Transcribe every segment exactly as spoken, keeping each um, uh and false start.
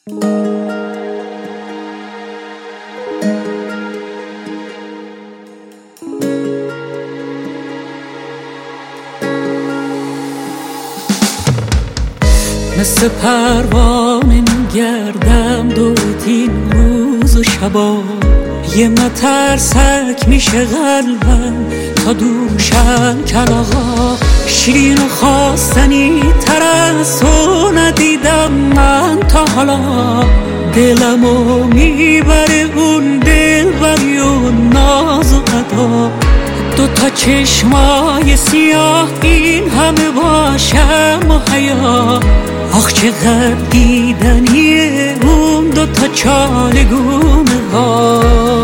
مثل پروانه میگردم دورت این روز و شبا، یه مترسک میشه قلبم تا دوشم کلاغا. شیرین و خواستنی تر از تو ندیدم من تا حالا، دلمو میبره اون دلبری و ناز و ادا. دوتا چشمای سیاه این همه باشم و حیا، آخ چقدر دیدنیه اون دوتا چالگونه ها.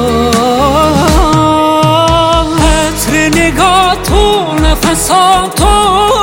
عطر نگاه تو نفسا تو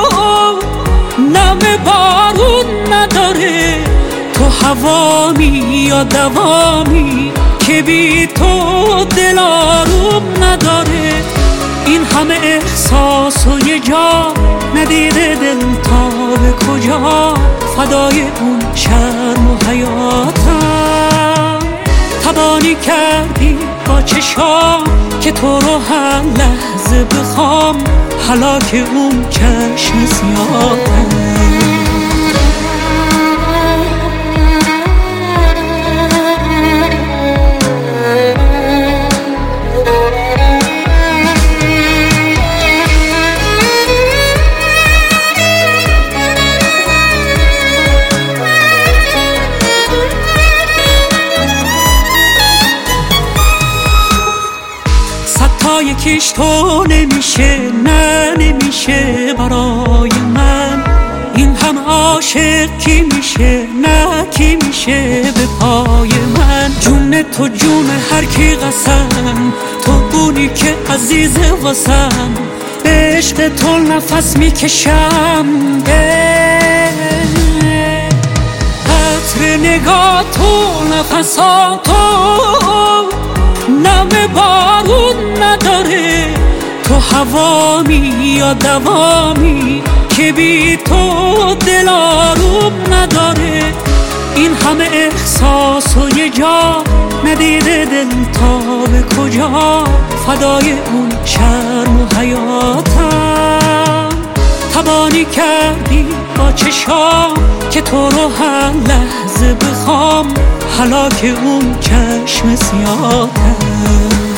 نم بارون نداره، تو هوامی یا دوامی که بی تو دل آروم نداره. این همه احساس و یه جا ندیده دل تا به کجا، فدای اون شرم و حیاتم. تبانی کردی با چشام که تو رو هر لحظه بخوام، هلاک اون چشم سیاهم. یکیش تو نمیشه، نه نمیشه برای من. این هم عاشق کی میشه، نه کی میشه به پای من. جون تو جون هر کی قسم، تو اونی که عزیزه واسم. به عشق تو نفس میکشم، عطر نگاه تو نفسا تو نم بارون نداره، تو هوامی یا دوامی که بی تو دل آروم نداره. این همه احساس و یه جا ندیده دل تا به کجا، فدای اون شرم و حیاتم. تبانی کردی با چشام که تو رو هر لحظه بخوام، هلاک اون چشم سیاهم.